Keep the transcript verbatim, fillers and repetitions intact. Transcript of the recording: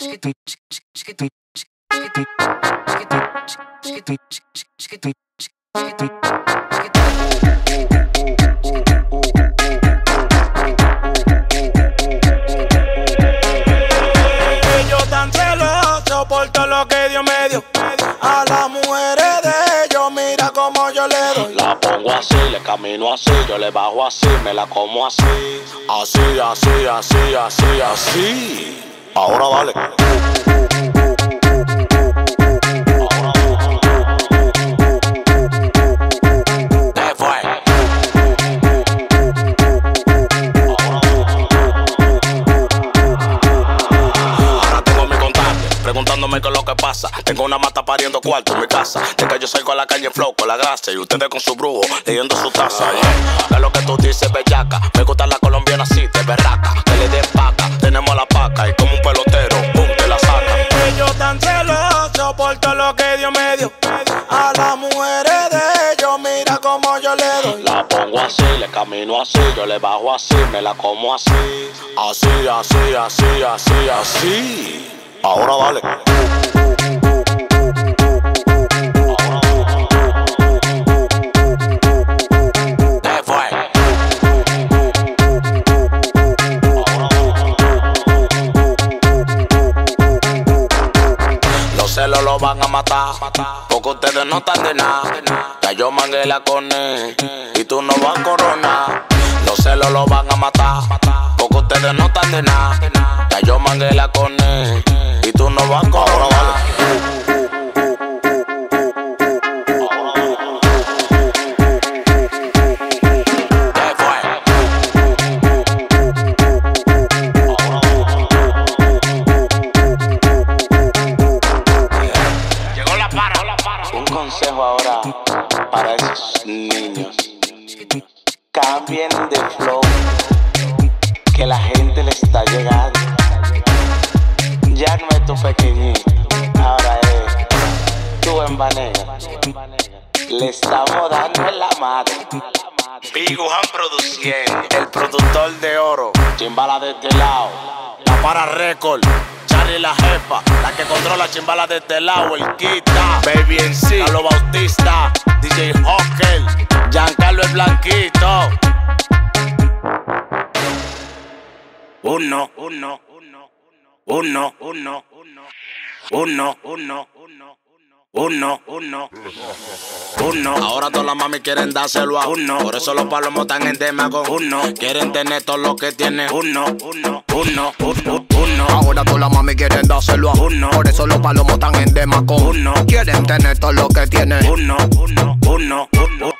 tan celoso por todo lo que Dios me dio. A las mujeres de ellos, mira como yo le doy. La pongo así, le camino así, yo le bajo así, me la como así. Así, así, así, así, así. Ahora dale. Preguntándome qué es lo que pasa. Tengo una mata pariendo cuarto en mi casa. De que yo salgo a la calle flow con la grasa y ustedes con su brujo leyendo su taza. Yeah. ¿Qué es lo que tú dices, bellaca? Me gusta la colombiana así, de berraca. Que le den paca, tenemos la paca y como un pelotero, pum, te la saca. Ellos tan celosos por todo lo que Dios me dio. A las mujeres de ellos, mira como yo le doy. La pongo así, le camino así, yo le bajo así, me la como así. Así, así, así, así, así. Ahora dale. ¿Qué fue? Los celos los van a matar, porque ustedes no están de nada. Ya yo mangué la con él, y tú no vas a coronar. Los celos los van a matar, porque ustedes no están de nada. Ya yo mangué la con él, y tú no vas a coronar. ¿Qué fue? Llegó la para. Un consejo ahora para esos niños. Cambien de flow, que la gente le está llegando. Ya no es tu pequeñito, ahora es tú en Vanega. Le estamos dando en la madre. Biguhan produciendo, el productor de oro. Chimbala de este lado, la para récord. Charlie la jefa, la que controla chimbala de este lado. El Quita, Baby en sí, Carlos Bautista, D J Hawker, Giancarlo el Blanquito. Uno, uno, uno, uno, uno, uno, uno, uno, uno, uno. Ahora todas las mami quieren dárselo a uno. Por eso los palomos están en tema con uno. Quieren tener todo lo que tiene uno, uno, uno, uno, uno. Ahora todas las mami quieren dárselo a uno. Por eso los palomos están en tema con uno. Quieren tener todo lo que tiene uno, uno, uno, uno.